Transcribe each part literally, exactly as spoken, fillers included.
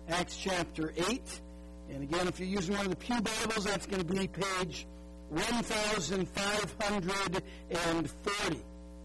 Acts chapter eight. And again, if you're using one of the Pew Bibles, that's going to be page one thousand five hundred forty.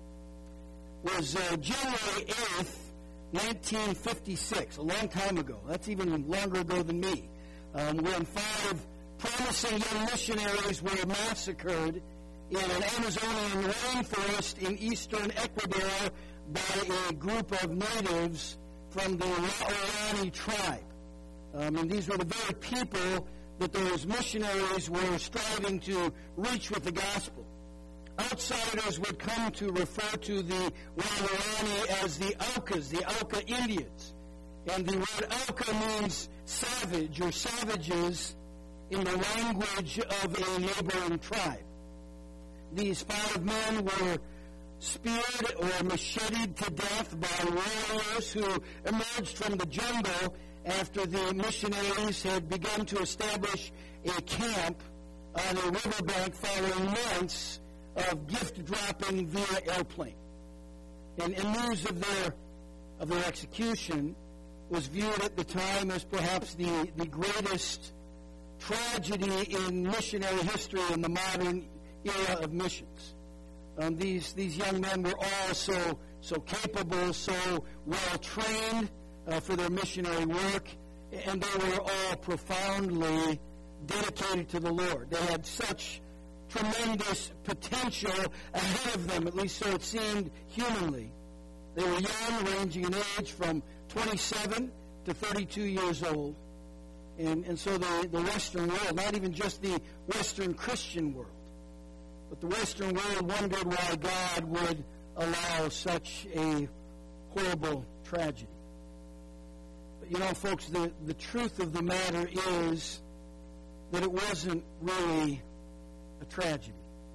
It was uh, January eighth, nineteen fifty-six, a long time ago. That's even longer ago than me. Um, when five promising young missionaries were massacred in an Amazonian rainforest in eastern Ecuador by a group of natives from the Waorani tribe. Um, and these were the very people that those missionaries were striving to reach with the gospel. Outsiders would come to refer to the Waorani as the Aucas, the Auca Indians. And the word Auca means savage or savages in the language of a neighboring tribe. These five men were speared or macheted to death by warriors who emerged from the jungle after the missionaries had begun to establish a camp on a riverbank following months of gift dropping via airplane. And, and news of their of their execution was viewed at the time as perhaps the, the greatest tragedy in missionary history in the modern era of missions. Um, these these young men were all so so capable, so well trained uh, for their missionary work, and they were all profoundly dedicated to the Lord. They had such tremendous potential ahead of them, at least so it seemed humanly. They were young, ranging in age from twenty-seven to thirty-two years old. And, and so the, the Western world, not even just the Western Christian world, but the Western world wondered why God would allow such a horrible tragedy. But you know, folks, the, the truth of the matter is that it wasn't really a tragedy.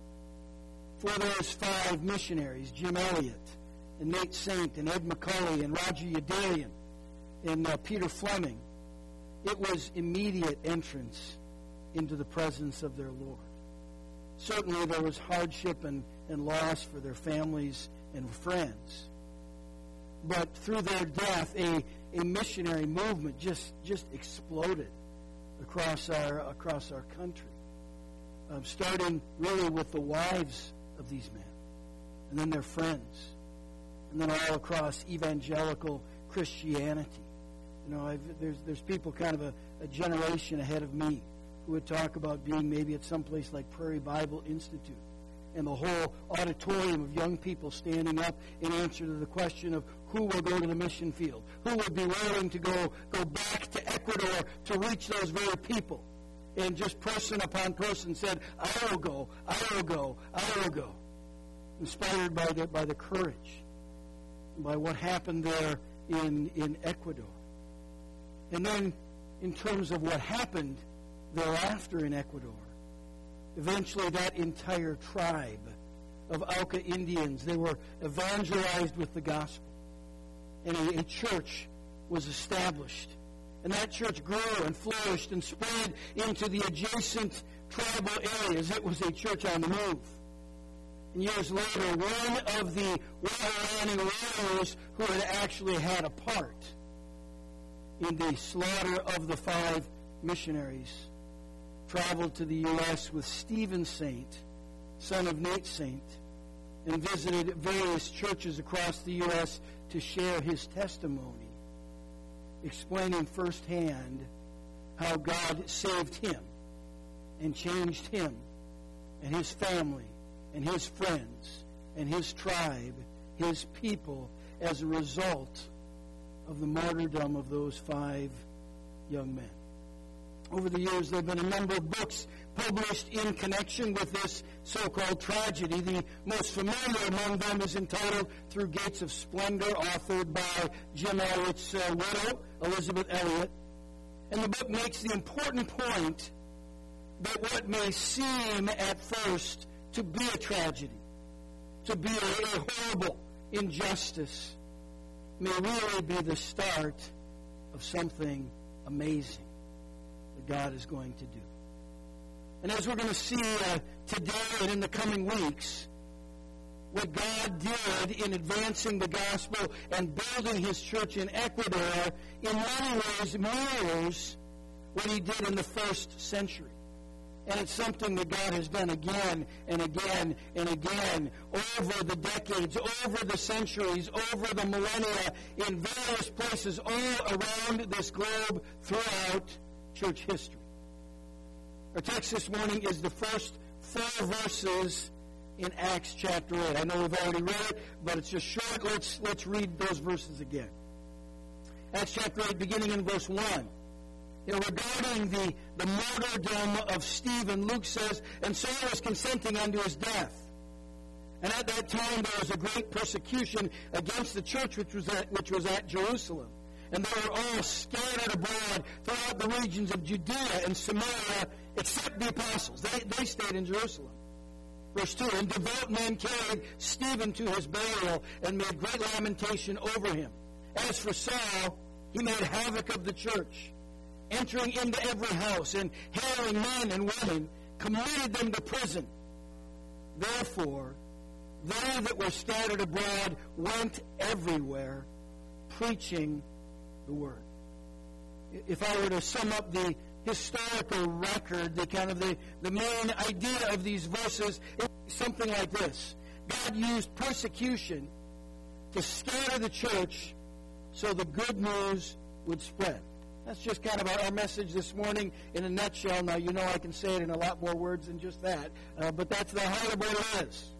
For those five missionaries, Jim Elliot, and Nate Saint, and Ed McCully, and Roger Yadarian, and uh, Peter Fleming, it was immediate entrance into the presence of their Lord. Certainly there was hardship and, and loss for their families and friends. But through their death, a, a missionary movement just, just exploded across our, across our country. Um, starting really with the wives of these men, and then their friends, and then all across evangelical Christianity. You know, I've, there's there's people kind of a, a generation ahead of me who would talk about being maybe at some place like Prairie Bible Institute, and the whole auditorium of young people standing up in answer to the question of who will go to the mission field, who would be willing to go go back to Ecuador to reach those very people. And just person upon person said, I will go, I will go, I will go. Inspired by the, by the courage, by what happened there in, in Ecuador. And then, in terms of what happened thereafter in Ecuador, eventually that entire tribe of Auca Indians, they were evangelized with the gospel. And a, a church was established. And that church grew and flourished and spread into the adjacent tribal areas. It was a church on the move. And years later, one of the Waorani warriors who had actually had a part in the slaughter of the five missionaries traveled to the U S with Stephen Saint, son of Nate Saint, and visited various churches across the U S to share his testimony, explaining firsthand how God saved him and changed him and his family and his friends and his tribe, his people, as a result of the martyrdom of those five young men. Over the years, there have been a number of books published in connection with this so-called tragedy. The most familiar among them is entitled Through Gates of Splendor, authored by Jim Elliot's uh, widow, Elizabeth Elliot. And the book makes the important point that what may seem at first to be a tragedy, to be a, a horrible injustice, may really be the start of something amazing that God is going to do. And as we're going to see uh, today and in the coming weeks, what God did in advancing the gospel and building his church in Ecuador in many ways mirrors what he did in the first century. And it's something that God has done again and again and again over the decades, over the centuries, over the millennia, in various places all around this globe throughout church history. Our text this morning is the first four verses in Acts chapter eight. I know we've already read it, but it's just short. Let's, let's read those verses again. Acts chapter eight, beginning in verse one. You know, regarding the, the martyrdom of Stephen, Luke says, and Saul was consenting unto his death. And at that time there was a great persecution against the church which was at, which was at Jerusalem. And they were all scattered abroad throughout the regions of Judea and Samaria, except the apostles. They, they stayed in Jerusalem. Verse two, and devout men carried Stephen to his burial and made great lamentation over him. As for Saul, he made havoc of the church, entering into every house and harrying men and women, committed them to prison. Therefore, they that were scattered abroad went everywhere, preaching the word. If I were to sum up the historical record, the kind of the, the main idea of these verses, it's something like this. God used persecution to scatter the church so the good news would spread. That's just kind of our message this morning in a nutshell. Now, you know I can say it in a lot more words than just that, uh, but that's the heart of what it is.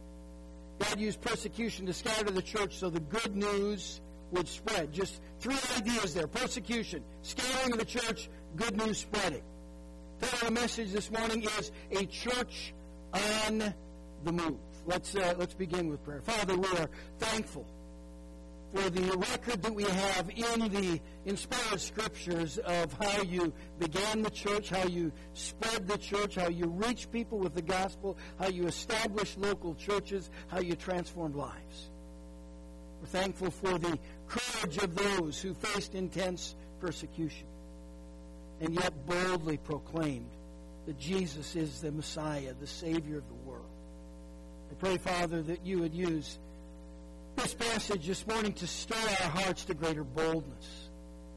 God used persecution to scatter the church so the good news would spread. Just three ideas there. Persecution, scattering of the church, good news spreading. The title of the message this morning is A Church on the Move. Let's, uh, let's begin with prayer. Father, we are thankful for the record that we have in the inspired scriptures of how you began the church, how you spread the church, how you reach people with the gospel, how you established local churches, how you transformed lives. We're thankful for the courage of those who faced intense persecution and yet boldly proclaimed that Jesus is the Messiah, the Savior of the world. I pray, Father, that you would use this passage this morning to stir our hearts to greater boldness.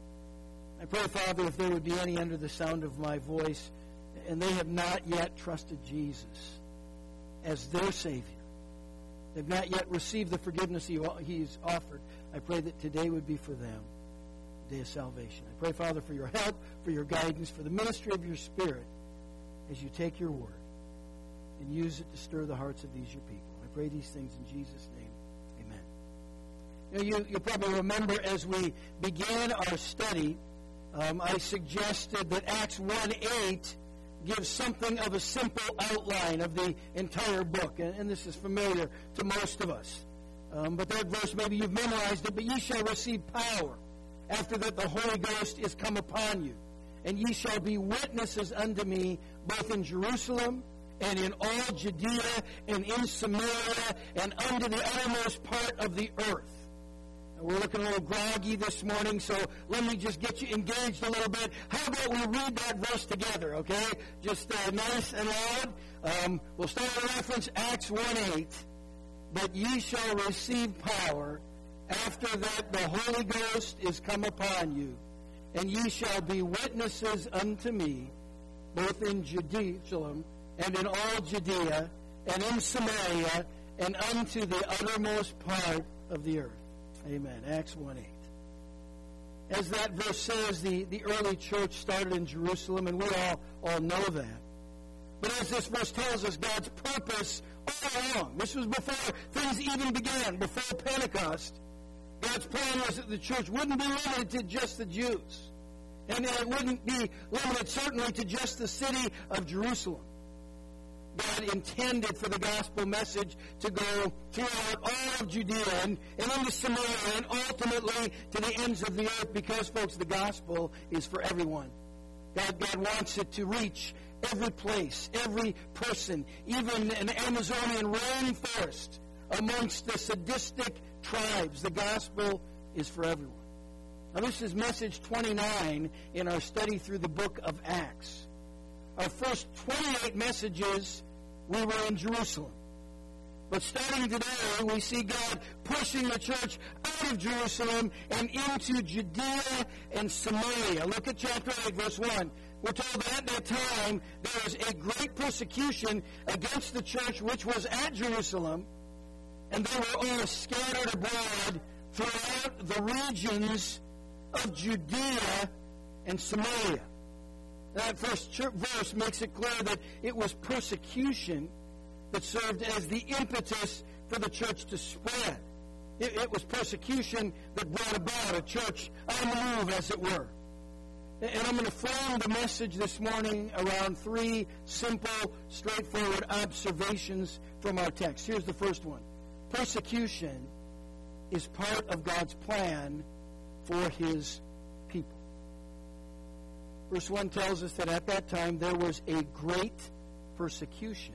I pray, Father, if there would be any under the sound of my voice and they have not yet trusted Jesus as their Savior, they've not yet received the forgiveness he, He's offered, I pray that today would be for them a day of salvation. I pray, Father, for your help, for your guidance, for the ministry of your Spirit as you take your word and use it to stir the hearts of these your people. I pray these things in Jesus' name. You, know, you, you probably remember as we began our study, um, I suggested that Acts one eight gives something of a simple outline of the entire book. And, and this is familiar to most of us. Um, but that verse, maybe you've memorized it, but ye shall receive power after that the Holy Ghost is come upon you. And ye shall be witnesses unto me both in Jerusalem and in all Judea and in Samaria and unto the uttermost part of the earth. We're looking a little groggy this morning, so let me just get you engaged a little bit. How about we read that verse together, okay? Just uh, nice and loud. Um, we'll start with reference Acts one eight. But ye shall receive power after that the Holy Ghost is come upon you, and ye shall be witnesses unto me, both in Jerusalem and in all Judea and in Samaria and unto the uttermost part of the earth. Amen. Acts one eight. As that verse says, the, the early church started in Jerusalem, and we all, all know that. But as this verse tells us, God's purpose all along, this was before things even began, before Pentecost, God's plan was that the church wouldn't be limited to just the Jews. And it wouldn't be limited certainly to just the city of Jerusalem. God intended for the gospel message to go throughout all of Judea and, and into Samaria and ultimately to the ends of the earth because, folks, the gospel is for everyone. God, God wants it to reach every place, every person, even an Amazonian rainforest amongst the sadistic tribes. The gospel is for everyone. Now, this is message twenty-nine in our study through the book of Acts. Our first twenty-eight messages, we were in Jerusalem. But starting today, we see God pushing the church out of Jerusalem and into Judea and Samaria. Look at chapter eight, verse one. We're told that at that time there was a great persecution against the church which was at Jerusalem, and they were all scattered abroad throughout the regions of Judea and Samaria. That first verse makes it clear that it was persecution that served as the impetus for the church to spread. It, it was persecution that brought about a church on the move, as it were. And I'm going to frame the message this morning around three simple, straightforward observations from our text. Here's the first one. Persecution is part of God's plan for His people. Verse one tells us that at that time there was a great persecution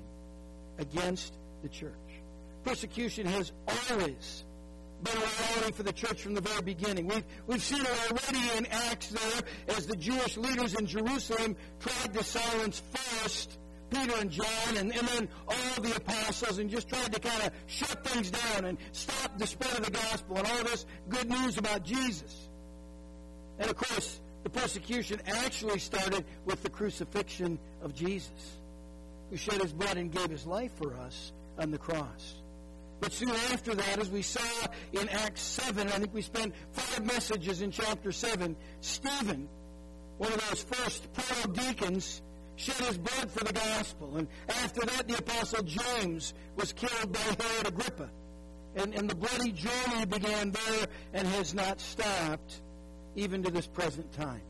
against the church. Persecution has always been a reality for the church from the very beginning. We've, we've seen it already in Acts there as the Jewish leaders in Jerusalem tried to silence first Peter and John and, and then all the apostles and just tried to kind of shut things down and stop the spread of the gospel and all this good news about Jesus. And of course, the persecution actually started with the crucifixion of Jesus, who shed His blood and gave His life for us on the cross. But soon after that, as we saw in Acts seven, I think we spent five messages in chapter seven, Stephen, one of those first proto-deacons, shed his blood for the gospel. And after that, the apostle James was killed by Herod Agrippa. And, and the bloody journey began there and has not stopped even to this present time.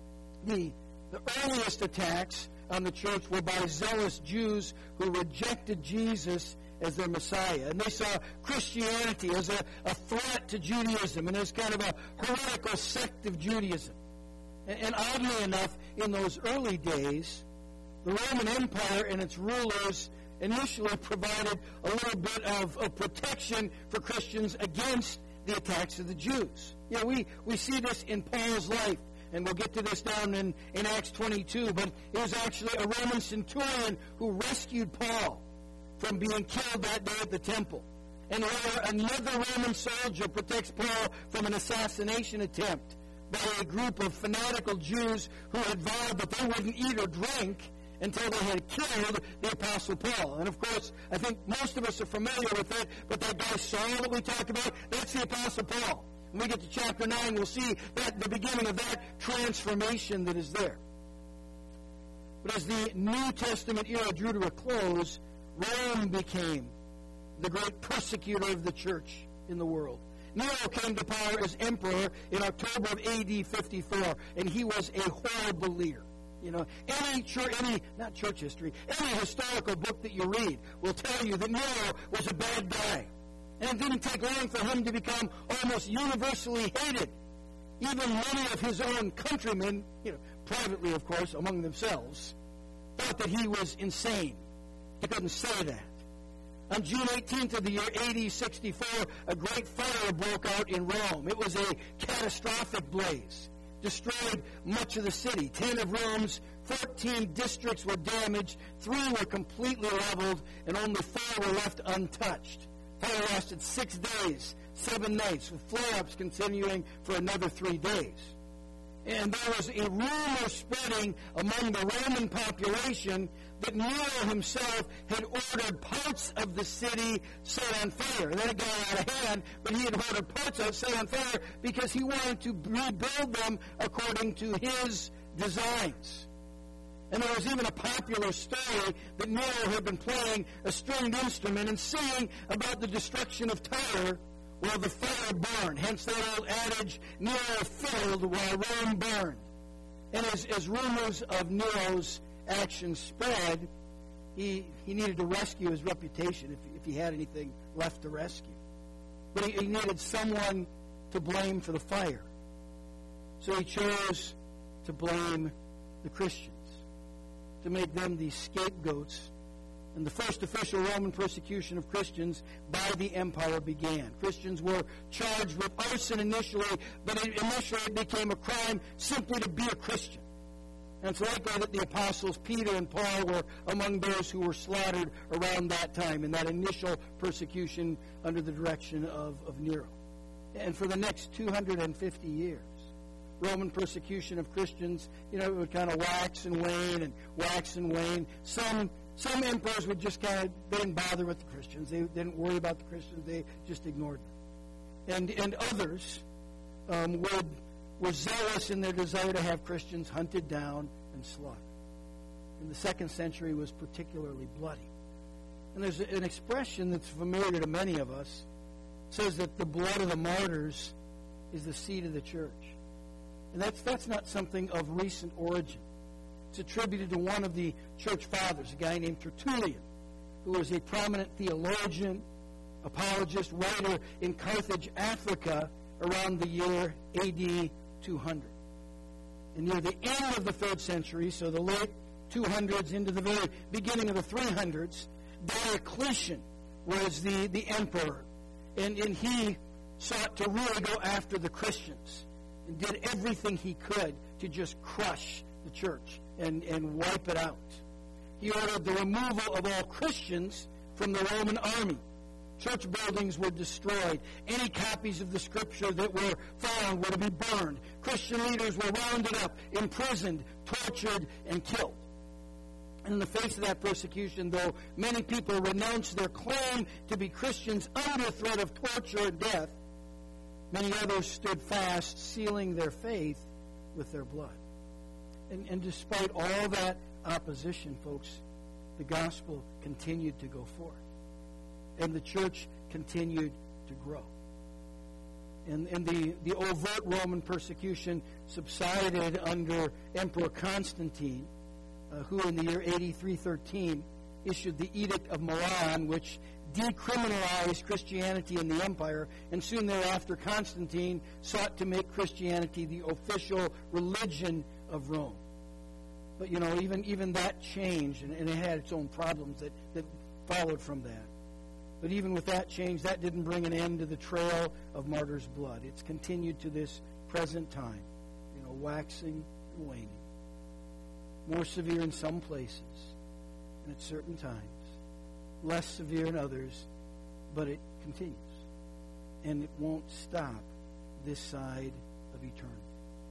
The, the earliest attacks on the church were by zealous Jews who rejected Jesus as their Messiah. And they saw Christianity as a, a threat to Judaism and as kind of a heretical sect of Judaism. And, and oddly enough, in those early days, the Roman Empire and its rulers initially provided a little bit of, of protection for Christians against the attacks of the Jews. You know, we, we see this in Paul's life. And we'll get to this down in, in Acts twenty-two. But it was actually a Roman centurion who rescued Paul from being killed that day at the temple. And later, another Roman soldier protects Paul from an assassination attempt by a group of fanatical Jews who had vowed that they wouldn't eat or drink until they had killed the Apostle Paul. And of course, I think most of us are familiar with it, but that guy Saul that we talked about, that's the Apostle Paul. When we get to chapter nine, we'll see that the beginning of that transformation that is there. But as the New Testament era drew to a close, Rome became the great persecutor of the church in the world. Nero came to power as emperor in October of A D fifty-four, and he was a horrible leader. You know, any church, any not church history, any historical book that you read will tell you that Nero was a bad guy. And it didn't take long for him to become almost universally hated. Even many of his own countrymen, you know, privately, of course, among themselves, thought that he was insane. He couldn't say that. On June eighteenth of the year A D sixty-four, a great fire broke out in Rome. It was a catastrophic blaze. Destroyed much of the city. Ten of Rome's fourteen districts were damaged. Three were completely leveled, and only four were left untouched. Fire lasted six days, seven nights, with flare-ups continuing for another three days. And there was a rumor spreading among the Roman population that Nero himself had ordered parts of the city set on fire. And then it got out of hand, but he had ordered parts of it set on fire because he wanted to rebuild them according to his designs. And there was even a popular story that Nero had been playing a stringed instrument and singing about the destruction of Tyre while the fire burned. Hence that old adage, Nero filled while Rome burned. And as, as rumors of Nero's actions spread, he, he needed to rescue his reputation if, if he had anything left to rescue. But he, he needed someone to blame for the fire. So he chose to blame the Christians, to make them the scapegoats. And the first official Roman persecution of Christians by the empire began. Christians were charged with arson initially, but it, initially it became a crime simply to be a Christian. And it's likely that the apostles Peter and Paul were among those who were slaughtered around that time in that initial persecution under the direction of, of Nero. And for the next two hundred fifty years, Roman persecution of Christians, you know, it would kind of wax and wane and wax and wane. Some some emperors would just kind of, they didn't bother with the Christians. They didn't worry about the Christians. They just ignored them. And and others um, would were zealous in their desire to have Christians hunted down and slaughtered. And the second century was particularly bloody. And there's an expression that's familiar to many of us. It says that the blood of the martyrs is the seed of the church. And that's that's not something of recent origin. It's attributed to one of the church fathers, a guy named Tertullian, who was a prominent theologian, apologist, writer in Carthage, Africa, around the year A D two hundred. And near the end of the third century, so the late two hundreds into the very beginning of the three hundreds, Diocletian was the, the emperor. And, and he sought to really go after the Christians and did everything he could to just crush the church and, and wipe it out. He ordered the removal of all Christians from the Roman army. Church buildings were destroyed. Any copies of the Scripture that were found were to be burned. Christian leaders were rounded up, imprisoned, tortured, and killed. And in the face of that persecution, though many people renounced their claim to be Christians under threat of torture and death, many others stood fast, sealing their faith with their blood. And, and despite all that opposition, folks, the gospel continued to go forth. And the church continued to grow. And, and the, the overt Roman persecution subsided under Emperor Constantine, uh, who in the year eighty-three thirteen issued the Edict of Milan, which decriminalized Christianity in the empire, and soon thereafter Constantine sought to make Christianity the official religion of Rome. But, you know, even, even that changed, and, and it had its own problems that, that followed from that. But even with that change, that didn't bring an end to the trail of martyrs' blood. It's continued to this present time, you know, waxing and waning. More severe in some places and at certain times. Less severe in others, but it continues. And it won't stop this side of eternity.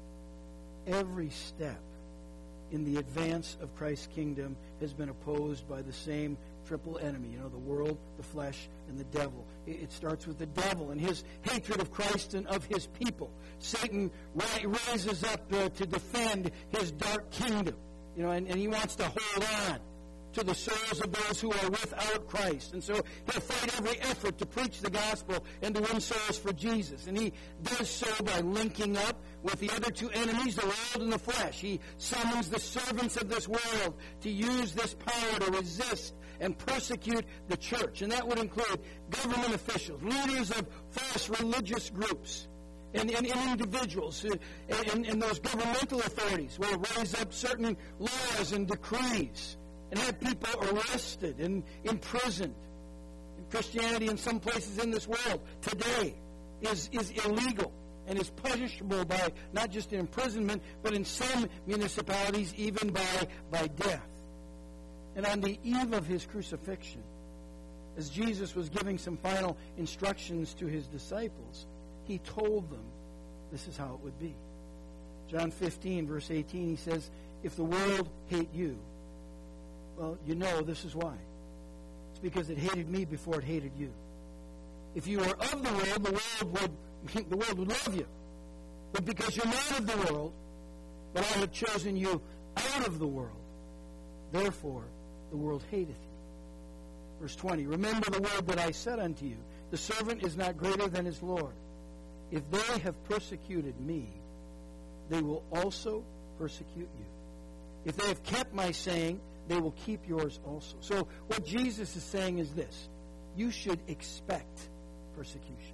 Every step in the advance of Christ's kingdom has been opposed by the same triple enemy, you know, the world, the flesh, and the devil. It starts with the devil and his hatred of Christ and of his people. Satan rises up uh, to defend his dark kingdom, you know, and, and he wants to hold on to the souls of those who are without Christ. And so he'll fight every effort to preach the gospel and to win souls for Jesus. And he does so by linking up with the other two enemies, the world and the flesh. He summons the servants of this world to use this power to resist and persecute the church. And that would include government officials, leaders of false religious groups, and, and, and individuals. And, and those governmental authorities will raise up certain laws and decrees and have people arrested and imprisoned. And Christianity in some places in this world today is, is illegal and is punishable by not just imprisonment, but in some municipalities even by, by death. And on the eve of his crucifixion, as Jesus was giving some final instructions to his disciples, he told them this is how it would be. John fifteen, verse eighteen, he says, "If the world hate you, well, you know this is why. It's because it hated me before it hated you. If you are of the world, the world would the world would love you. But because you're not of the world, but I have chosen you out of the world, therefore the world hateth you." Verse twenty, "Remember the word that I said unto you, the servant is not greater than his Lord. If they have persecuted me, they will also persecute you. If they have kept my saying, they will keep yours also." So what Jesus is saying is this: you should expect persecution.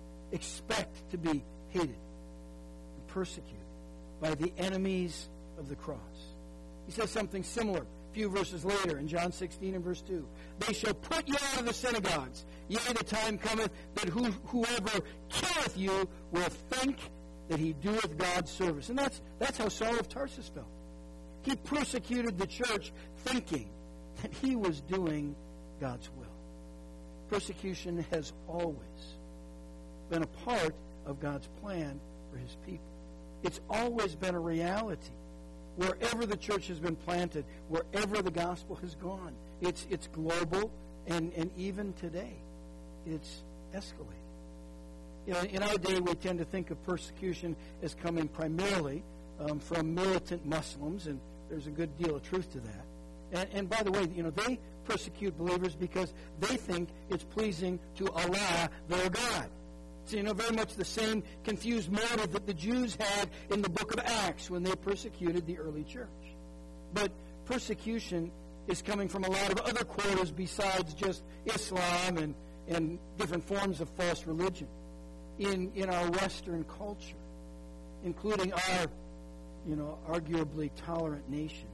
Expect to be hated and persecuted by the enemies of the cross. He says something similar a few verses later in John sixteen and verse two. "They shall put you out of the synagogues. Yea, the time cometh that who, whoever killeth you will think that he doeth God's service." And that's, that's how Saul of Tarsus felt. He persecuted the church thinking that he was doing God's will. Persecution has always been a part of God's plan for his people. It's always been a reality. Wherever the church has been planted, wherever the gospel has gone, it's it's global, and, and even today, it's escalating. You know, in our day, we tend to think of persecution as coming primarily um, from militant Muslims, and there's a good deal of truth to that. And, and by the way, you know, they persecute believers because they think it's pleasing to Allah, their God. So, you know, very much the same confused motive that the Jews had in the book of Acts when they persecuted the early church. But persecution is coming from a lot of other quarters besides just Islam and, and different forms of false religion in, in our Western culture, including our, you know, arguably tolerant nation.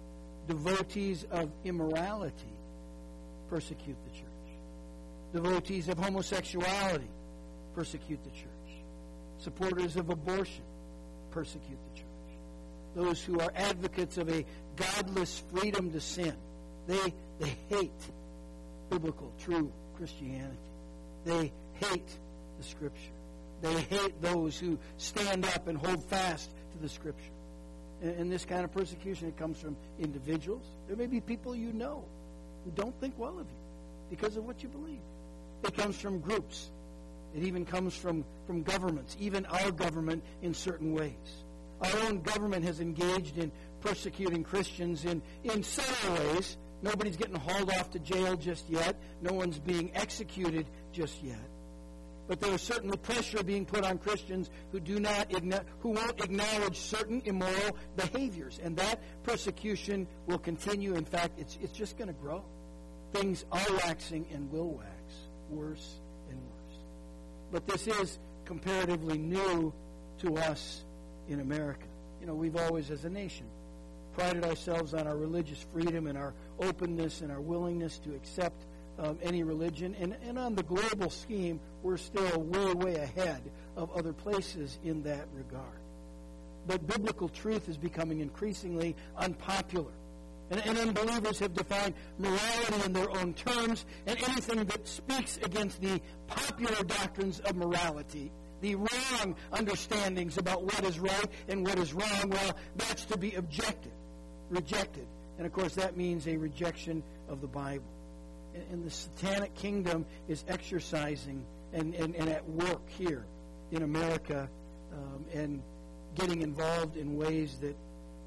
Devotees of immorality persecute the church. Devotees of homosexuality persecute the church. Supporters of abortion persecute the church. Those who are advocates of a godless freedom to sin, they, they hate biblical, true Christianity. They hate the Scripture. They hate those who stand up and hold fast to the Scripture. And, and this kind of persecution, it comes from individuals. There may be people you know who don't think well of you because of what you believe. It comes from groups. It even comes from, from governments, even our government in certain ways. Our own government has engaged in persecuting Christians in, in several ways. Nobody's getting hauled off to jail just yet. No one's being executed just yet. But there is certainly pressure being put on Christians who do not who won't acknowledge certain immoral behaviors. And that persecution will continue. In fact, it's, it's just going to grow. Things are waxing and will wax worse and worse. But this is comparatively new to us in America. You know, we've always, as a nation, prided ourselves on our religious freedom and our openness and our willingness to accept um, any religion. And, and on the global scheme, we're still way, way ahead of other places in that regard. But biblical truth is becoming increasingly unpopular. And, and unbelievers have defined morality in their own terms, and anything that speaks against the popular doctrines of morality, the wrong understandings about what is right and what is wrong, well, that's to be objected, rejected. And, of course, that means a rejection of the Bible. And, and the satanic kingdom is exercising and, and, and at work here in America um, and getting involved in ways that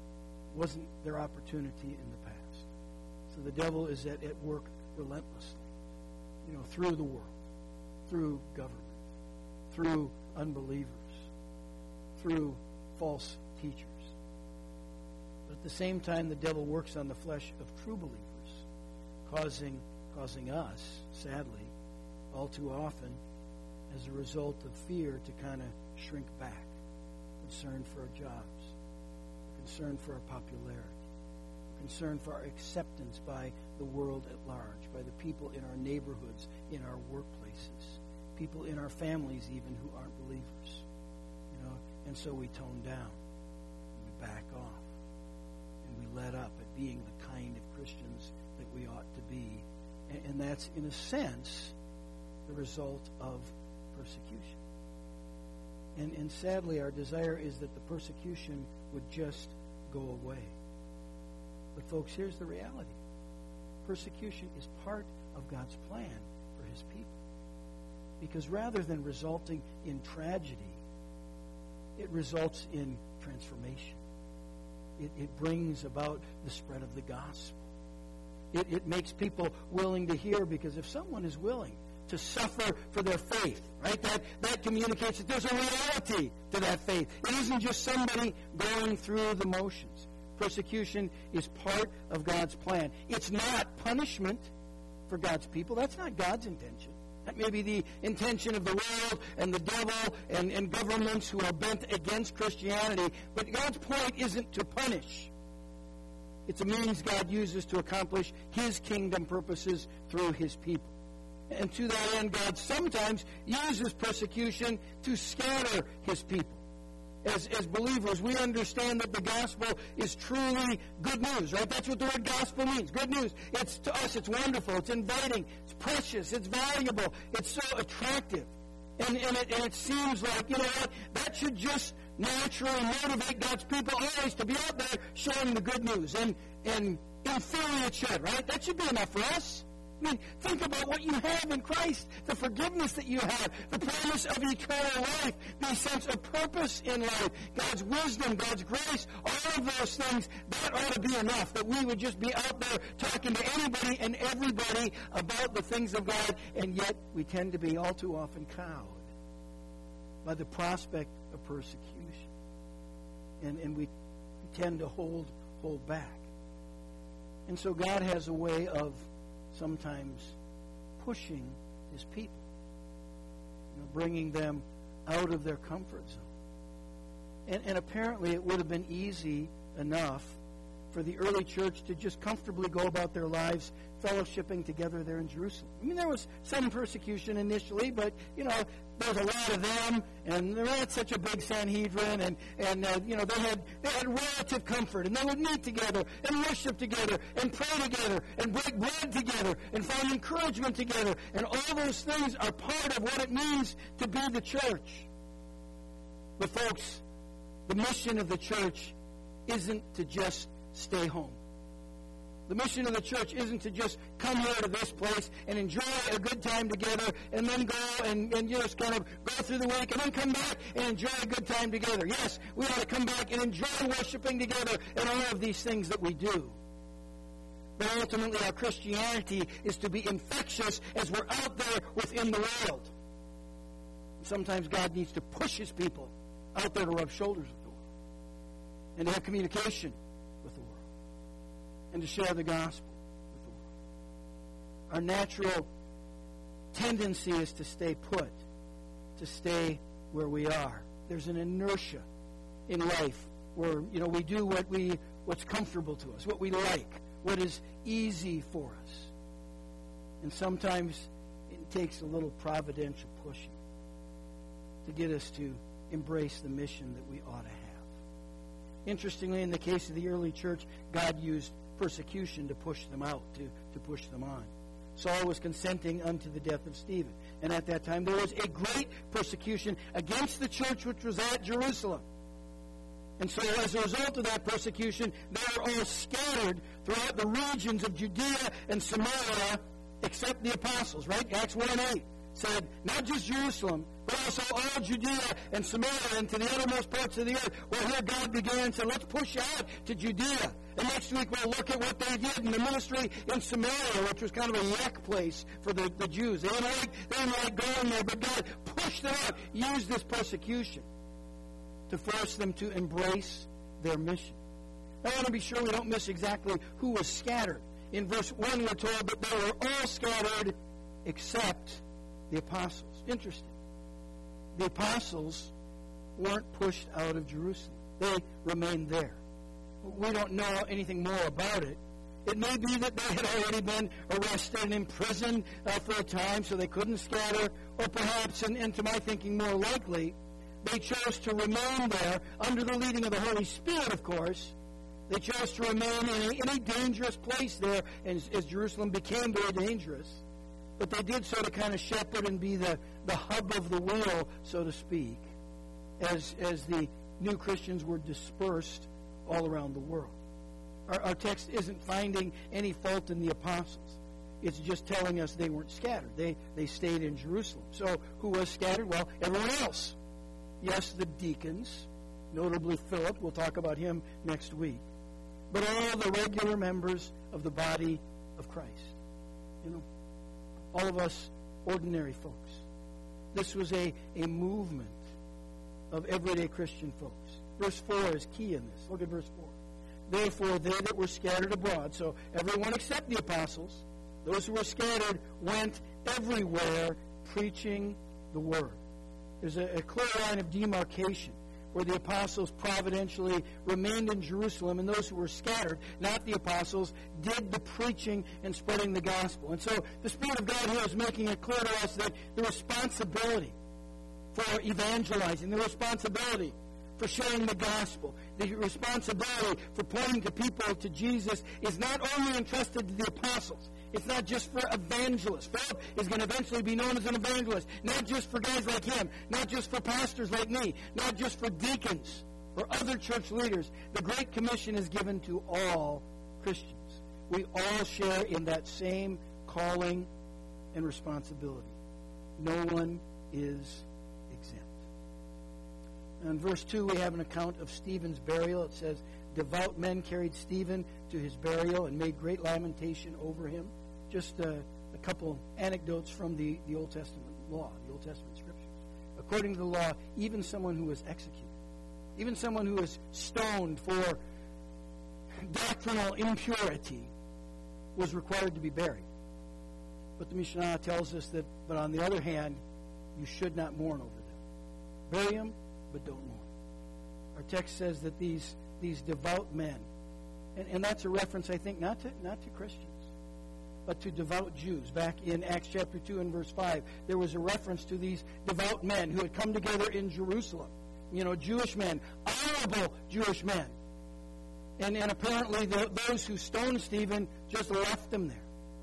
wasn't their opportunity in the past. So the devil is at, at work relentlessly, you know, through the world, through government, through unbelievers, through false teachers. But at the same time, the devil works on the flesh of true believers, causing, causing us, sadly, all too often, as a result of fear, to kind of shrink back, concerned for our jobs, concern for our popularity, concern for our acceptance by the world at large, by the people in our neighborhoods, in our workplaces, people in our families even who aren't believers. You know, and so we tone down, and we back off, and we let up at being the kind of Christians that we ought to be. And, and that's, in a sense, the result of persecution. And, and sadly, our desire is that the persecution would just go away. But folks, here's the reality. Persecution is part of God's plan for his people. Because rather than resulting in tragedy, it results in transformation. It, it brings about the spread of the gospel. It, it makes people willing to hear, because if someone is willing to suffer for their faith, right? That, that communicates that there's a reality to that faith. It isn't just somebody going through the motions. Persecution is part of God's plan. It's not punishment for God's people. That's not God's intention. That may be the intention of the world and the devil and, and governments who are bent against Christianity. But God's point isn't to punish. It's a means God uses to accomplish his kingdom purposes through his people. And to that end, God sometimes uses persecution to scatter his people. as, as believers, we understand that the gospel is truly good news, right? That's what the word gospel means, good news. It's to us, it's wonderful, it's inviting, it's precious, it's valuable, it's so attractive. And, and, it, and it seems like, you know what, that should just naturally motivate God's people always to be out there sharing the good news. And, and in theory it should, right? That should be enough for us. I mean, think about what you have in Christ, the forgiveness that you have, the promise of eternal life, the sense of purpose in life, God's wisdom, God's grace, all of those things, that ought to be enough, that we would just be out there talking to anybody and everybody about the things of God, and yet we tend to be all too often cowed by the prospect of persecution. And, and we tend to hold, hold back. And so God has a way of sometimes pushing his people, you know, bringing them out of their comfort zone. And, and apparently it would have been easy enough for the early church to just comfortably go about their lives fellowshipping together there in Jerusalem. I mean, there was some persecution initially, but, you know, there was a lot of them, and there wasn't such a big Sanhedrin, and, and uh, you know, they had, they had relative comfort, and they would meet together, and worship together, and pray together, and break bread together, and find encouragement together, and all those things are part of what it means to be the church. But folks, the mission of the church isn't to just stay home. The mission of the church isn't to just come here to this place and enjoy a good time together and then go and, and just kind of go through the week and then come back and enjoy a good time together. Yes, we ought to come back and enjoy worshiping together and all of these things that we do. But ultimately our Christianity is to be infectious as we're out there within the world. Sometimes God needs to push his people out there to rub shoulders with the world and to have communication with the world and to share the gospel with the world. Our natural tendency is to stay put, to stay where we are. There's an inertia in life where, you know, we do what we what's comfortable to us, what we like, what is easy for us. And sometimes it takes a little providential pushing to get us to embrace the mission that we ought to have. Interestingly, in the case of the early church, God used persecution to push them out, to, to push them on. Saul was consenting unto the death of Stephen. And at that time, there was a great persecution against the church which was at Jerusalem. And so as a result of that persecution, they were all scattered throughout the regions of Judea and Samaria, except the apostles, right? Acts one and eight said, not just Jerusalem, but also all Judea and Samaria and to the uttermost parts of the earth. Well, here God began and said, let's push out to Judea. And next week we'll look at what they did in the ministry in Samaria, which was kind of a yuck place for the, the Jews. They didn't, like, they didn't like going there, but God pushed them out, used this persecution to force them to embrace their mission. I want to be sure we don't miss exactly who was scattered. In verse one, we're told that they were all scattered except the apostles. Interesting. The apostles weren't pushed out of Jerusalem. They remained there. We don't know anything more about it. It may be that they had already been arrested and imprisoned uh, for a time, so they couldn't scatter, or perhaps, and, and to my thinking more likely, they chose to remain there under the leading of the Holy Spirit, of course. They chose to remain in a, in a dangerous place there as, as Jerusalem became very dangerous. But they did so to kind of shepherd and be the, the hub of the wheel, so to speak, as, as the new Christians were dispersed all around the world. Our, our text isn't finding any fault in the apostles. It's just telling us they weren't scattered. They, they stayed in Jerusalem. So who was scattered? Well, everyone else. Yes, the deacons, notably Philip. We'll talk about him next week. But all the regular members of the body of Christ. You know, all of us ordinary folks. This was a, a movement of everyday Christian folks. Verse four is key in this. Look at verse four. Therefore, they that were scattered abroad, so everyone except the apostles, those who were scattered went everywhere preaching the word. There's a, a clear line of demarcation where the apostles providentially remained in Jerusalem, and those who were scattered, not the apostles, did the preaching and spreading the gospel. And so the Spirit of God here is making it clear to us that the responsibility for evangelizing, the responsibility for sharing the gospel. The responsibility for pointing to people to Jesus is not only entrusted to the apostles. It's not just for evangelists. Philip is going to eventually be known as an evangelist. Not just for guys like him. Not just for pastors like me. Not just for deacons or other church leaders. The Great Commission is given to all Christians. We all share in that same calling and responsibility. No one is exempt. In verse two, we have an account of Stephen's burial. It says, devout men carried Stephen to his burial and made great lamentation over him. Just uh, a couple anecdotes from the, the Old Testament law, the Old Testament scriptures. According to the law, even someone who was executed, even someone who was stoned for doctrinal impurity was required to be buried. But the Mishnah tells us that, but on the other hand, you should not mourn over them. Bury them, but don't mourn. Our text says that these these devout men, and, and that's a reference, I think, not to not to Christians, but to devout Jews. Back in Acts chapter two and verse five, there was a reference to these devout men who had come together in Jerusalem. You know, Jewish men, honorable Jewish men. And, and apparently the, those who stoned Stephen just left him there.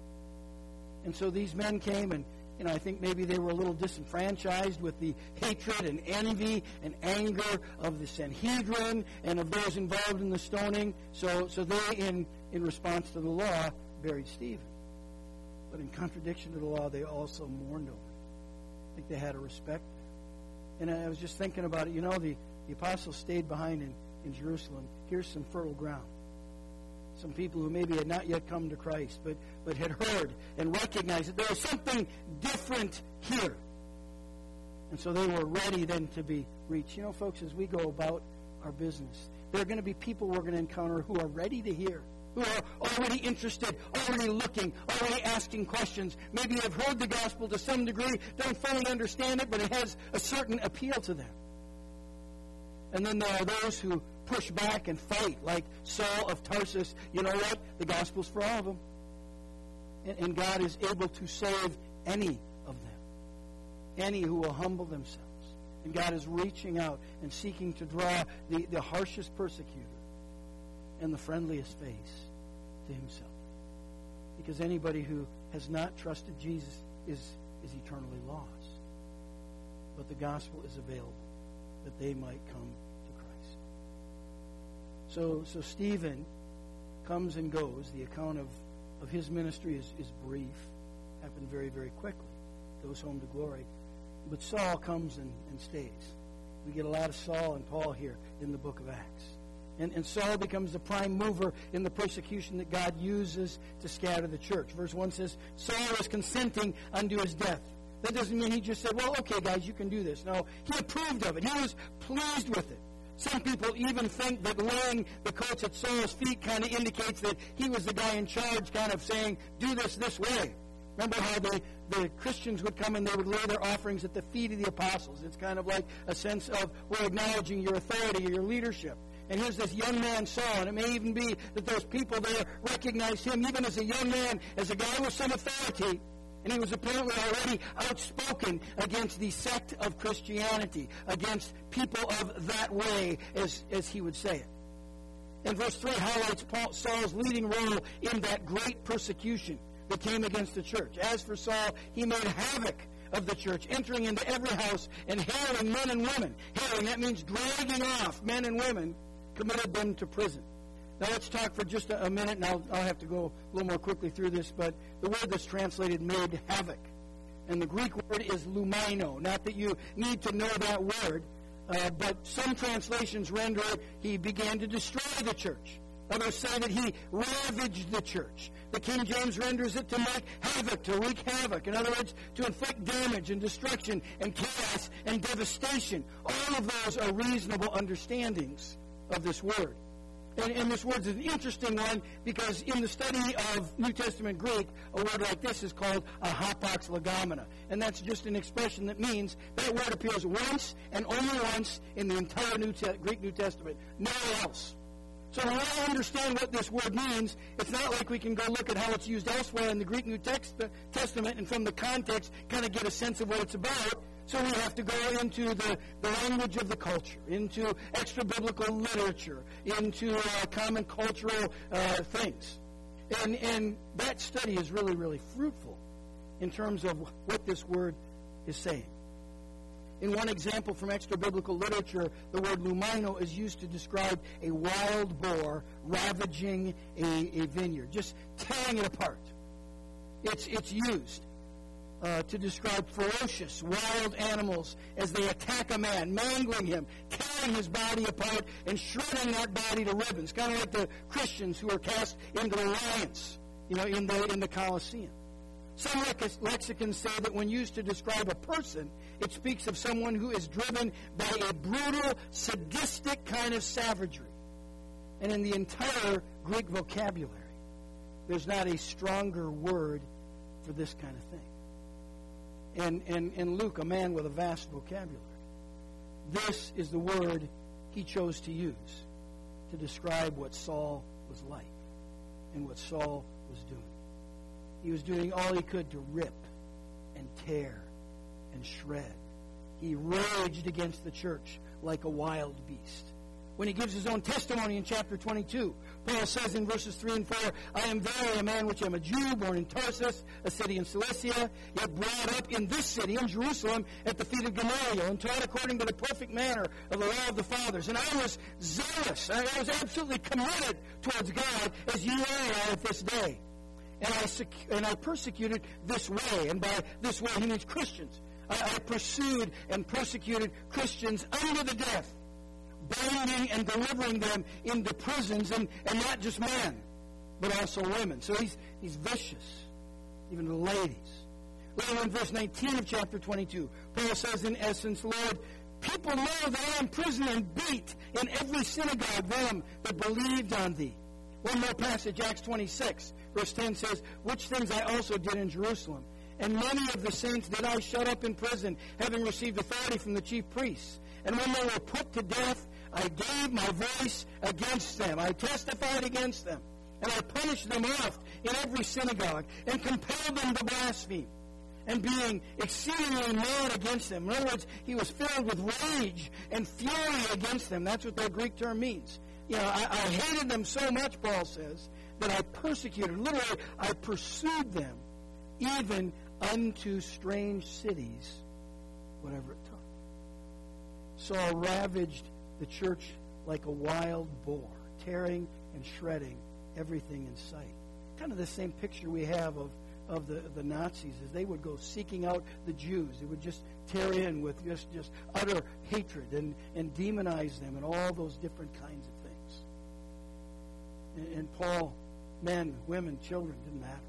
And so these men came, and you know, I think maybe they were a little disenfranchised with the hatred and envy and anger of the Sanhedrin and of those involved in the stoning. So, so they, in, in response to the law, buried Stephen. But in contradiction to the law, they also mourned over it. I think they had a respect. And I was just thinking about it. You know, the, the apostles stayed behind in, in Jerusalem. Here's some fertile ground. Some people who maybe had not yet come to Christ, but, but had heard and recognized that there was something different here. And so they were ready then to be reached. You know, folks, as we go about our business, there are going to be people we're going to encounter who are ready to hear, who are already interested, already looking, already asking questions. Maybe have heard the gospel to some degree, don't fully understand it, but it has a certain appeal to them. And then there are those who push back and fight, like Saul of Tarsus. You know what? The gospel's for all of them. And, and God is able to save any of them, any who will humble themselves. And God is reaching out and seeking to draw the, the harshest persecutor and the friendliest face to himself. Because anybody who has not trusted Jesus is, is eternally lost. But the gospel is available that they might come to Christ. So, so Stephen comes and goes. The account of, of his ministry is, is brief. Happened very, very quickly. Goes home to glory. But Saul comes and, and stays. We get a lot of Saul and Paul here in the book of Acts. And, and Saul becomes the prime mover in the persecution that God uses to scatter the church. Verse one says, Saul was consenting unto his death. That doesn't mean he just said, well, okay, guys, you can do this. No, he approved of it. He was pleased with it. Some people even think that laying the coats at Saul's feet kind of indicates that he was the guy in charge, kind of saying, do this this way. Remember how the, the Christians would come and they would lay their offerings at the feet of the apostles. It's kind of like a sense of we're acknowledging your authority or your leadership. And here's this young man, Saul, and it may even be that those people there recognized him even as a young man, as a guy with some authority. And he was apparently already outspoken against the sect of Christianity, against people of that way, as, as he would say it. And verse three highlights Paul, Saul's leading role in that great persecution that came against the church. As for Saul, he made havoc of the church, entering into every house and harrying men and women. Harrying, that means dragging off men and women, committed them to prison. Now let's talk for just a, a minute, and I'll, I'll have to go a little more quickly through this, but the word that's translated made havoc. And the Greek word is lumino. Not that you need to know that word, uh, but some translations render it, he began to destroy the church. Others say that he ravaged the church. The King James renders it to make havoc, to wreak havoc. In other words, to inflict damage and destruction and chaos and devastation. All of those are reasonable understandings of this word. And, and this word is an interesting one because in the study of New Testament Greek, a word like this is called a hapax legomena. And that's just an expression that means that word appears once and only once in the entire New Te- Greek New Testament. Nowhere else. So when we understand what this word means, it's not like we can go look at how it's used elsewhere in the Greek New Text- Testament and from the context kind of get a sense of what it's about. So we have to go into the, the language of the culture, into extra-biblical literature, into uh, common cultural uh, things. And, and that study is really, really fruitful in terms of what this word is saying. In one example from extra-biblical literature, the word lumino is used to describe a wild boar ravaging a, a vineyard, just tearing it apart. It's, it's used uh, to describe ferocious, wild animals as they attack a man, mangling him, tearing his body apart, and shredding that body to ribbons, kind of like the Christians who are cast into the lions, you know, in the, in the Colosseum. Some lexicons say that when used to describe a person, it speaks of someone who is driven by a brutal, sadistic kind of savagery. And in the entire Greek vocabulary, there's not a stronger word for this kind of thing. And, and, and Luke, a man with a vast vocabulary, this is the word he chose to use to describe what Saul was like and what Saul was doing. He was doing all he could to rip and tear and shred. He raged against the church like a wild beast. When he gives his own testimony in chapter twenty-two, Paul says in verses three and four, I am verily a man which am a Jew, born in Tarsus, a city in Cilicia, yet brought up in this city, in Jerusalem, at the feet of Gamaliel, and taught according to the perfect manner of the law of the fathers. And I was zealous. I was absolutely committed towards God, as you are at this day. And I, sec- and I persecuted this way. And by this way, he means Christians. I, I pursued and persecuted Christians unto the death, binding and delivering them into prisons, and, and not just men, but also women. So he's, he's vicious, even the ladies. Later in verse nineteen of chapter twenty-two, Paul says, in essence, Lord, people know that I am imprisoned and beat in every synagogue them that believed on thee. One more passage, Acts twenty-six, verse ten says, which things I also did in Jerusalem. And many of the saints did I shut up in prison, having received authority from the chief priests. And when they were put to death, I gave my voice against them. I testified against them. And I punished them oft in every synagogue, and compelled them to blaspheme. And being exceedingly mad against them. In other words, he was filled with rage and fury against them. That's what that Greek term means. You know, I, I hated them so much, Paul says, that I persecuted. Literally, I pursued them, even unto strange cities, whatever it took. Saul ravaged the church like a wild boar, tearing and shredding everything in sight. Kind of the same picture we have of, of the, the Nazis, as they would go seeking out the Jews. They would just tear in with just, just utter hatred and, and demonize them and all those different kinds of things. And, and Paul, men, women, children, didn't matter.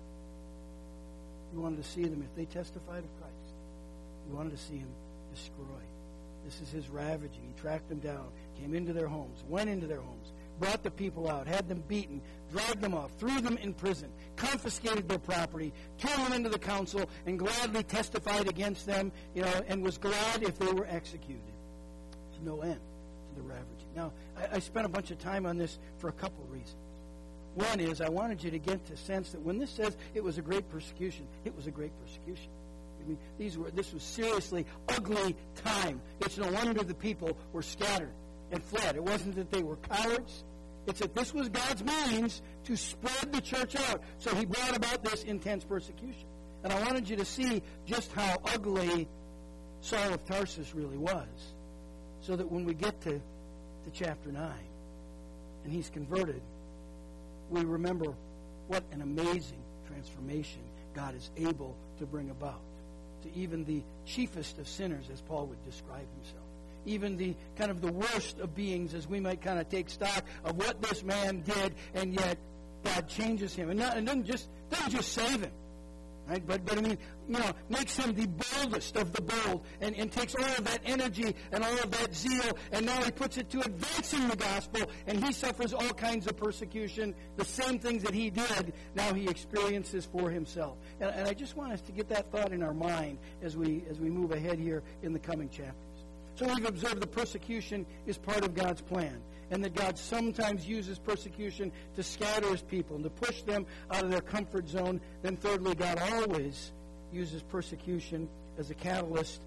He wanted to see them, if they testified of Christ, he wanted to see him destroyed. This is his ravaging. He tracked them down, came into their homes, went into their homes, brought the people out, had them beaten, dragged them off, threw them in prison, confiscated their property, turned them into the council, and gladly testified against them, you know, and was glad if they were executed. There's no end to the ravaging. Now, I, I spent a bunch of time on this for a couple of reasons. One is I wanted you to get the sense that when this says it was a great persecution, it was a great persecution. I mean, these were this was seriously ugly time. It's no wonder the people were scattered and fled. It wasn't that they were cowards. It's that this was God's means to spread the church out. So he brought about this intense persecution. And I wanted you to see just how ugly Saul of Tarsus really was, so that when we get to, to chapter nine and he's converted, we remember what an amazing transformation God is able to bring about to even the chiefest of sinners, as Paul would describe himself. Even the kind of the worst of beings, as we might kind of take stock of what this man did, and yet God changes him. And, not, and doesn't just doesn't just save him. Right? But, but I mean, you know, makes him the boldest of the bold, and, and takes all of that energy and all of that zeal, and now he puts it to advancing the gospel, and he suffers all kinds of persecution, the same things that he did, now he experiences for himself. And, and I just want us to get that thought in our mind as we as we move ahead here in the coming chapters. So we've observed that persecution is part of God's plan, and that God sometimes uses persecution to scatter his people and to push them out of their comfort zone. Then thirdly, God always uses persecution as a catalyst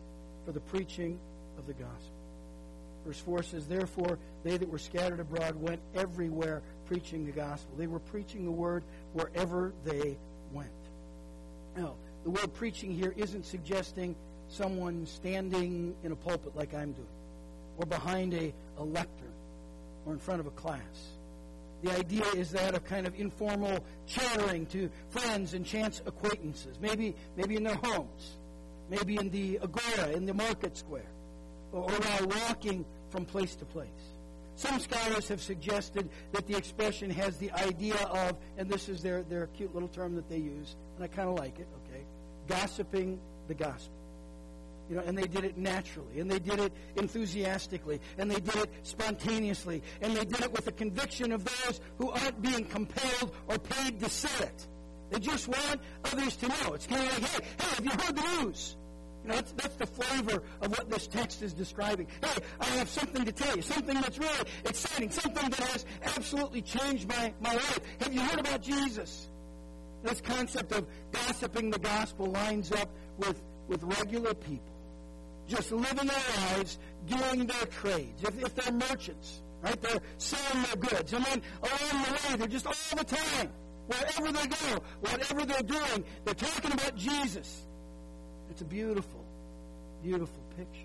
for the preaching of the gospel. Verse four says, therefore, they that were scattered abroad went everywhere preaching the gospel. They were preaching the word wherever they went. Now, the word preaching here isn't suggesting someone standing in a pulpit like I'm doing, or behind a, a lectern, or in front of a class. The idea is that of kind of informal chattering to friends and chance acquaintances, maybe maybe in their homes, maybe in the agora, in the market square, or, or while walking from place to place. Some scholars have suggested that the expression has the idea of, and this is their, their cute little term that they use, and I kind of like it, okay, gossiping the gospel. You know, and they did it naturally, and they did it enthusiastically, and they did it spontaneously, and they did it with the conviction of those who aren't being compelled or paid to say it. They just want others to know. It's kind of like, hey, hey, have you heard the news? You know, that's, that's the flavor of what this text is describing. Hey, I have something to tell you, something that's really exciting, something that has absolutely changed my, my life. Have you heard about Jesus? This concept of gossiping the gospel lines up with, with regular people, just living their lives, doing their trades. If, if they're merchants, right, they're selling their goods. And then along the way, they're just all the time, wherever they go, whatever they're doing, they're talking about Jesus. It's a beautiful, beautiful picture.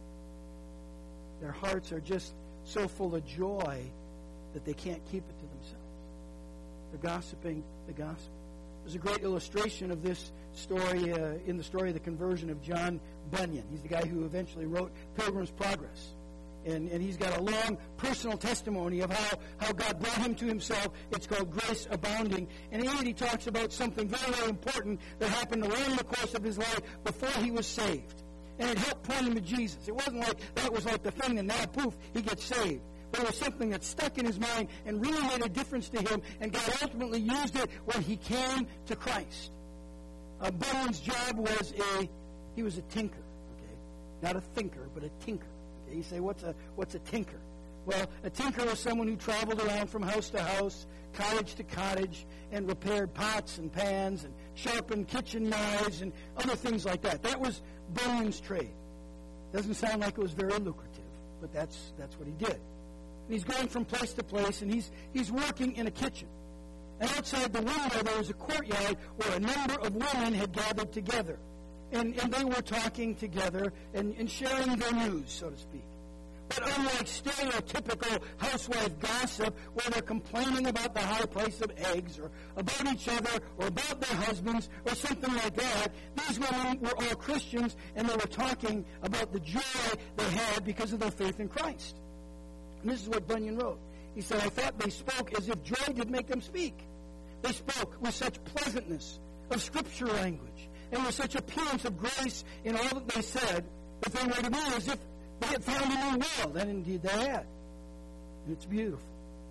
Their hearts are just so full of joy that they can't keep it to themselves. They're gossiping the gospel. There's a great illustration of this story uh, in the story of the conversion of John Bunyan. He's the guy who eventually wrote Pilgrim's Progress. And, and he's got a long personal testimony of how, how God brought him to himself. It's called Grace Abounding. And in it he talks about something very, very important that happened along the course of his life before he was saved. And it helped point him to Jesus. It wasn't like that was like the thing and now, poof, he gets saved. But it was something that stuck in his mind and really made a difference to him. And God ultimately used it when he came to Christ. Uh, Bunyan's job was a, he was a tinker. Okay, not a thinker, but a tinker. You say, what's a what's a tinker? Well, a tinker was someone who traveled around from house to house, cottage to cottage, and repaired pots and pans and sharpened kitchen knives and other things like that. That was Bunyan's trade. Doesn't sound like it was very lucrative, but that's that's what he did. And he's going from place to place, and he's he's working in a kitchen. And outside the window, there was a courtyard where a number of women had gathered together. And, and they were talking together and, and sharing their news, so to speak. But unlike stereotypical housewife gossip, where they're complaining about the high price of eggs, or about each other, or about their husbands, or something like that, these women were all Christians, and they were talking about the joy they had because of their faith in Christ. And this is what Bunyan wrote. He said, I thought they spoke as if joy did make them speak. They spoke with such pleasantness of Scripture language, and with such appearance of grace in all that they said, that they were to me as if they had found a new world. And indeed they had. And it's beautiful.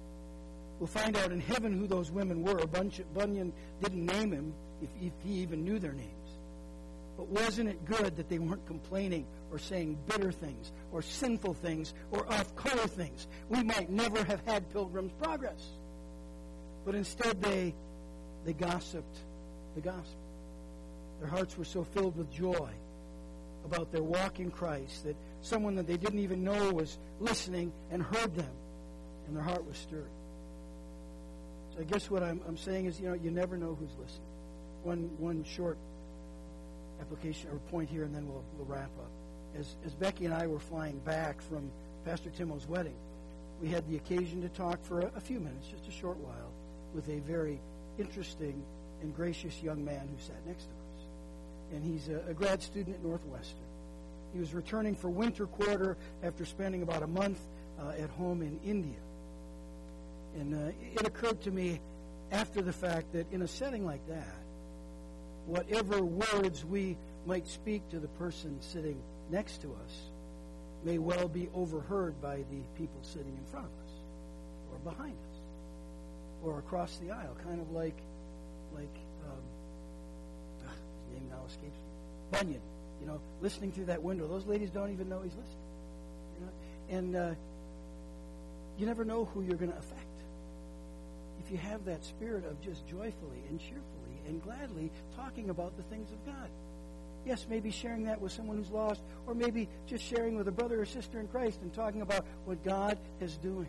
We'll find out in heaven who those women were. Bunyan didn't name him, if, if he even knew their names. But wasn't it good that they weren't complaining or saying bitter things or sinful things or off-color things? We might never have had Pilgrim's Progress. But instead they, they gossiped the gospel. Their hearts were so filled with joy about their walk in Christ that someone that they didn't even know was listening and heard them, and their heart was stirred. So I guess what I'm, I'm saying is, you know, you never know who's listening. One one short application or point here, and then we'll, we'll wrap up. As, as Becky and I were flying back from Pastor Timo's wedding, we had the occasion to talk for a, a few minutes, just a short while, with a very interesting and gracious young man who sat next to us. And he's a, a grad student at Northwestern. He was returning for winter quarter after spending about a month uh, at home in India. And uh, it occurred to me after the fact that in a setting like that, whatever words we might speak to the person sitting next to us may well be overheard by the people sitting in front of us or behind us or across the aisle, kind of like, like um, his name now escapes me, Bunyan, you know, listening through that window. Those ladies don't even know he's listening. You know? And uh, you never know who you're going to affect. If you have that spirit of just joyfully and cheerfully and gladly talking about the things of God. Yes, maybe sharing that with someone who's lost, or maybe just sharing with a brother or sister in Christ and talking about what God is doing.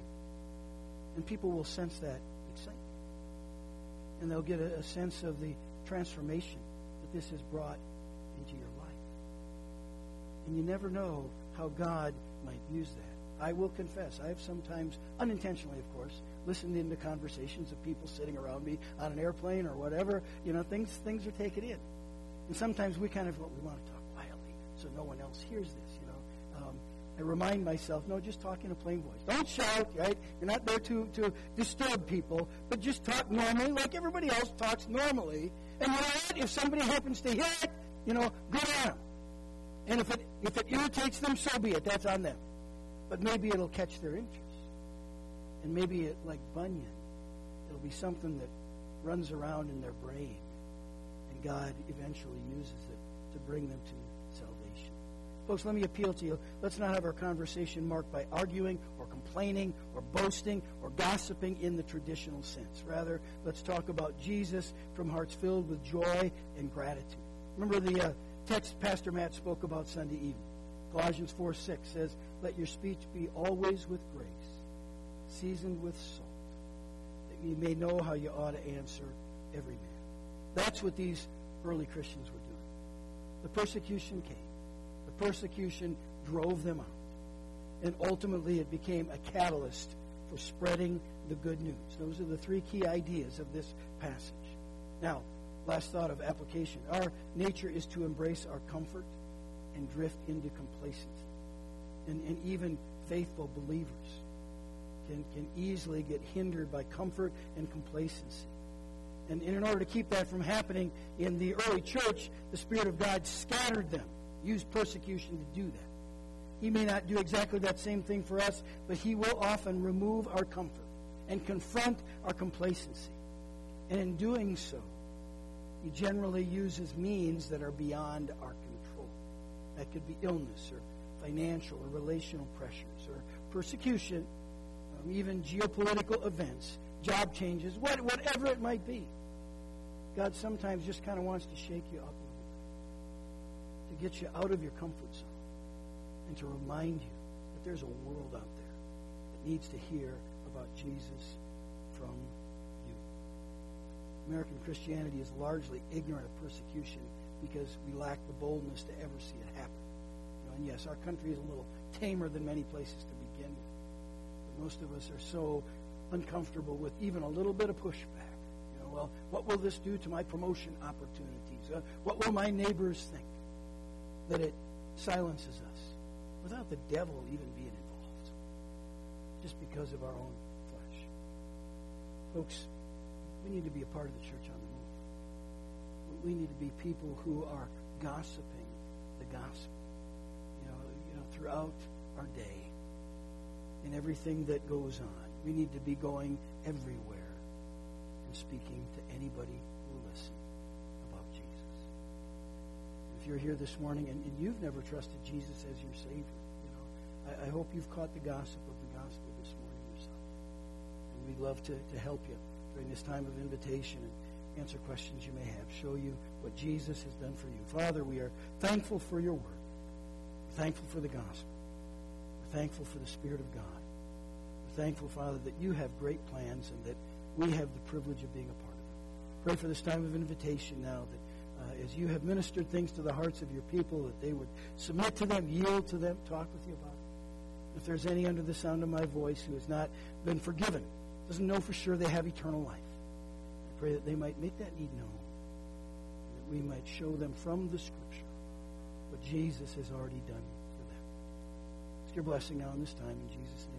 And people will sense that excitement. And they'll get a, a sense of the transformation that this has brought into your life. And you never know how God might use that. I will confess, I have sometimes, unintentionally of course, listened into conversations of people sitting around me on an airplane or whatever. You know, things things are taken in. And sometimes we kind of, we want to talk quietly so no one else hears this, you know. Um, I remind myself, no, just talk in a plain voice. Don't shout, right? You're not there to, to disturb people, but just talk normally like everybody else talks normally. And you know what? If somebody happens to hear it, you know, good on them. And if it, if it irritates them, so be it. That's on them. But maybe it'll catch their interest. And maybe it, like Bunyan, it'll be something that runs around in their brain. And God eventually uses it to bring them to salvation. Folks, let me appeal to you. Let's not have our conversation marked by arguing or complaining or boasting or gossiping in the traditional sense. Rather, let's talk about Jesus from hearts filled with joy and gratitude. Remember the uh, text Pastor Matt spoke about Sunday evening. Colossians four six says, "Let your speech be always with grace, seasoned with salt, that you may know how you ought to answer every man." That's what these early Christians were doing. The persecution came. The persecution drove them out. And ultimately it became a catalyst for spreading the good news. Those are the three key ideas of this passage. Now, last thought of application. Our nature is to embrace our comfort and drift into complacency. And, and even faithful believers can, can easily get hindered by comfort and complacency. And, and in order to keep that from happening in the early church, the Spirit of God scattered them, used persecution to do that. He may not do exactly that same thing for us, but He will often remove our comfort and confront our complacency. And in doing so, He generally uses means that are beyond our control. That could be illness or financial or relational pressures or persecution, um, even geopolitical events, job changes, what, whatever it might be. God sometimes just kind of wants to shake you up a little bit, to get you out of your comfort zone, and to remind you that there's a world out there that needs to hear about Jesus from you. American Christianity is largely ignorant of persecution because we lack the boldness to ever see it happen. You know, and yes, our country is a little tamer than many places to begin with. But most of us are so uncomfortable with even a little bit of pushback. You know, well, what will this do to my promotion opportunities? Uh, what will my neighbors think? That it silences us without the devil even being involved, just because of our own flesh. Folks, we need to be a part of the church on the move. We need to be people who are gossiping the gospel, you know, you know, throughout our day and everything that goes on. We need to be going everywhere and speaking to anybody who will listen about Jesus. If you're here this morning and, and you've never trusted Jesus as your Savior, you know, I, I hope you've caught the gossip of the gospel this morning yourself. And we'd love to, to help you during this time of invitation and answer questions you may have, show you what Jesus has done for you. Father, we are thankful for your word. We're thankful for the gospel. We're thankful for the Spirit of God. We're thankful, Father, that you have great plans and that we have the privilege of being a part of them. Pray for this time of invitation now that uh, as you have ministered things to the hearts of your people, that they would submit to them, yield to them, talk with you about it. If there's any under the sound of my voice who has not been forgiven, doesn't know for sure they have eternal life, I pray that they might make that need known, that we might show them from the Scripture what Jesus has already done for them. Ask your blessing now in this time in Jesus' name.